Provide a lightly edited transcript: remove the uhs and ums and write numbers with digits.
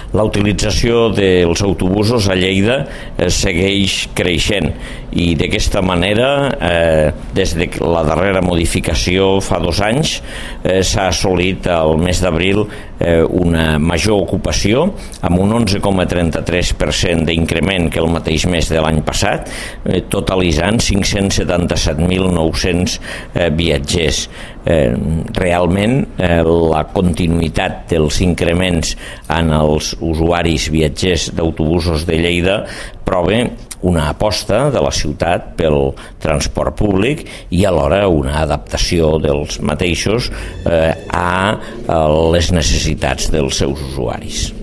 La utilització dels autobusos a Lleida segueix creixent i d'aquesta manera, des de la darrera modificació fa 2 anys, s'ha assolit al mes d'abril una major ocupació amb un 11,33% d'increment que el mateix mes de l'any passat, totalitzant 577.900 viatgers. Realment la continuïtat dels increments en els usuaris viatgers d'autobusos de Lleida prova una aposta de la ciutat pel transport públic i alhora una adaptació dels mateixos a les necessitats dels seus usuaris.